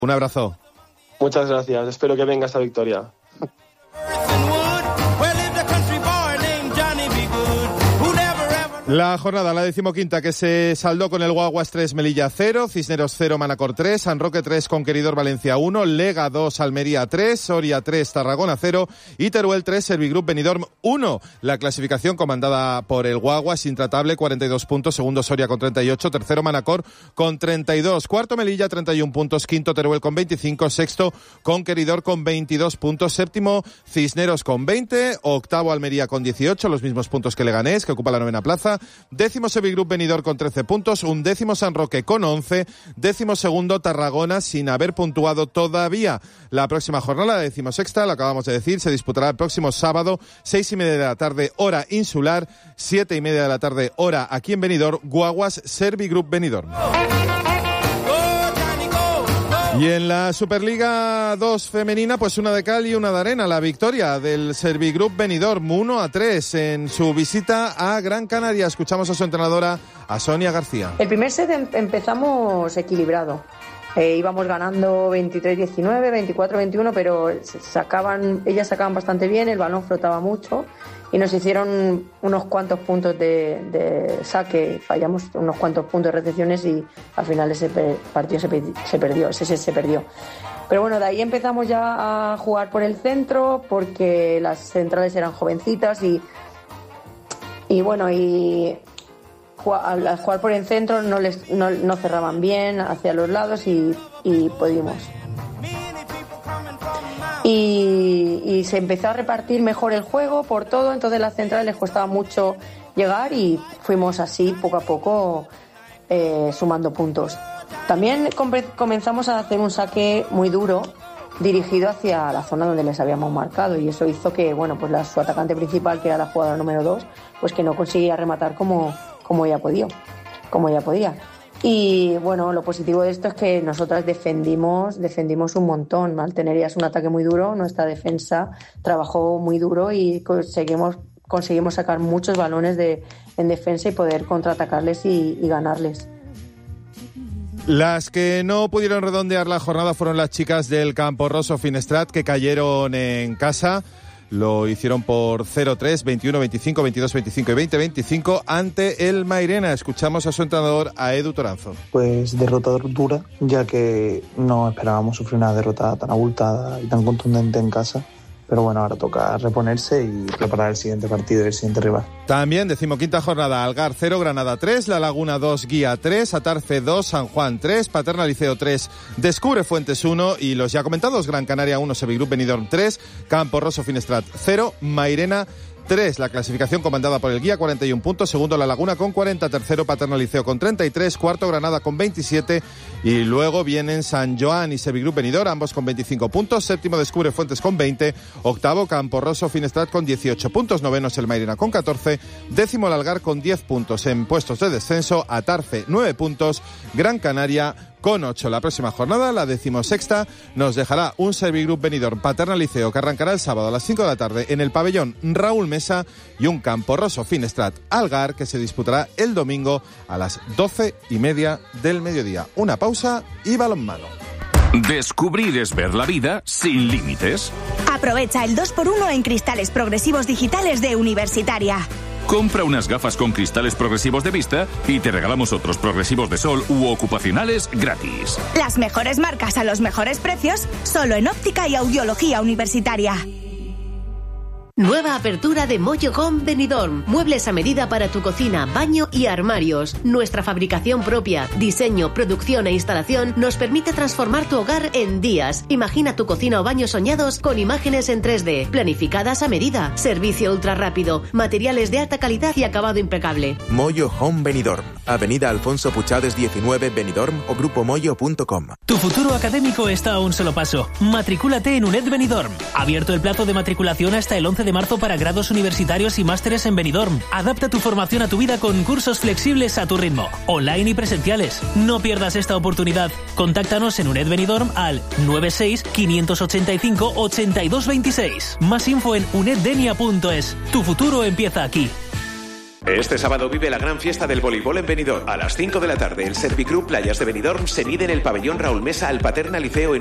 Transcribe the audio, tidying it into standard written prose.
Un abrazo. Muchas gracias, espero que venga esta victoria. La jornada, la 15ª, que se saldó con el Guaguas 3, Melilla 0, Cisneros 0, Manacor 3, San Roque 3, Conqueridor Valencia 1, Lega 2, Almería 3, Soria 3, Tarragona 0 y Teruel 3, Servigroup Benidorm 1. La clasificación comandada por el Guaguas, intratable, 42 puntos, segundo Soria con 38, tercero Manacor con 32, cuarto Melilla 31 puntos, quinto Teruel con 25, sexto Conqueridor con 22 puntos, séptimo Cisneros con 20, octavo Almería con 18, los mismos puntos que Leganés, que ocupa la 9ª plaza, décimo Servigroup Benidorm con 13 puntos, undécimo San Roque con 11, décimo segundo Tarragona sin haber puntuado todavía. La próxima jornada, la 16ª, lo acabamos de decir, se disputará el próximo sábado, 6:30 de la tarde, hora insular, 7:30 de la tarde, hora aquí en Benidorm, Guaguas Servigroup Benidorm. Y en la Superliga 2 femenina, pues una de cal y una de arena. La victoria del Servigroup Benidorm 1-3 en su visita a Gran Canaria. Escuchamos a su entrenadora, a Sonia García. El primer set empezamos equilibrado. Íbamos ganando 23-19, 24-21, pero ellas sacaban bastante bien, el balón flotaba mucho y nos hicieron unos cuantos puntos de saque, fallamos unos cuantos puntos de recepciones y al final ese partido se perdió, ese set se perdió. Pero bueno, de ahí empezamos ya a jugar por el centro porque las centrales eran jovencitas y al jugar por el centro no cerraban bien hacia los lados y pudimos. Y se empezó a repartir mejor el juego por todo, entonces a las centrales les costaba mucho llegar y fuimos así poco a poco sumando puntos. También comenzamos a hacer un saque muy duro dirigido hacia la zona donde les habíamos marcado y eso hizo que, pues su atacante principal, que era la jugadora número 2, pues que no conseguía rematar como ella podía. Y bueno, lo positivo de esto es que nosotras defendimos un montón. Al tener ellas un ataque muy duro, nuestra defensa trabajó muy duro y conseguimos sacar muchos balones en defensa y poder contraatacarles y ganarles. Las que no pudieron redondear la jornada fueron las chicas del Campo Rosso Finestrat, que cayeron en casa. Lo hicieron por 0-3, 21-25, 22-25 y 20-25 ante el Mairena. Escuchamos a su entrenador, a Edu Toranzo. Pues derrota dura, ya que no esperábamos sufrir una derrota tan abultada y tan contundente en casa. Pero bueno, ahora toca reponerse y preparar el siguiente partido y el siguiente rival. También 15ª jornada, Algar 0, Granada 3, La Laguna 2, Guía 3, Atarce 2, San Juan 3, Paterna Liceo 3, Descubre Fuentes 1 y los ya comentados, Gran Canaria 1, Servigroup Benidorm 3, Campo Rosso Finestrat 0, Mairena 3, la clasificación comandada por el Guía, 41 puntos, segundo La Laguna con 40, tercero Paterna Liceo con 33, cuarto Granada con 27 y luego vienen San Joan y Servigroup Benidorm, ambos con 25 puntos, séptimo Descubre Fuentes con 20, octavo Campo Rosso Finestrat con 18 puntos, noveno es el Mairena con 14, décimo el Algar con 10 puntos, en puestos de descenso Atarce 9 puntos, Gran Canaria con 8. La próxima jornada, la 16ª, nos dejará un Servigroup Benidorm Paterna Liceo que arrancará el sábado a las 5 de la tarde en el pabellón Raúl Mesa y un Campo Rosso Finestrat Algar que se disputará el domingo a las 12:30 del mediodía. Una pausa y balonmano. Descubrir es ver la vida sin límites. Aprovecha el 2x1 en cristales progresivos digitales de Universitaria. Compra unas gafas con cristales progresivos de vista y te regalamos otros progresivos de sol u ocupacionales gratis. Las mejores marcas a los mejores precios, solo en óptica y audiología Universitaria. Nueva apertura de Moyo Home Benidorm. Muebles a medida para tu cocina, baño y armarios. Nuestra fabricación propia, diseño, producción e instalación nos permite transformar tu hogar en días. Imagina tu cocina o baño soñados con imágenes en 3D, planificadas a medida. Servicio ultra rápido, materiales de alta calidad y acabado impecable. Moyo Home Benidorm. Avenida Alfonso Puchades 19, Benidorm o grupomoyo.com. Tu futuro académico está a un solo paso. Matricúlate en UNED Benidorm. Abierto el plazo de matriculación hasta el 11 de marzo para grados universitarios y másteres en Benidorm. Adapta tu formación a tu vida con cursos flexibles a tu ritmo, online y presenciales. No pierdas esta oportunidad. Contáctanos en UNED Benidorm al 96 585 8226. Más info en uneddenia.es. Tu futuro empieza aquí. Este sábado vive la gran fiesta del voleibol en Benidorm. A las 5 de la tarde, el Serviclub Playas de Benidorm se mide en el pabellón Raúl Mesa al Paterna Liceo en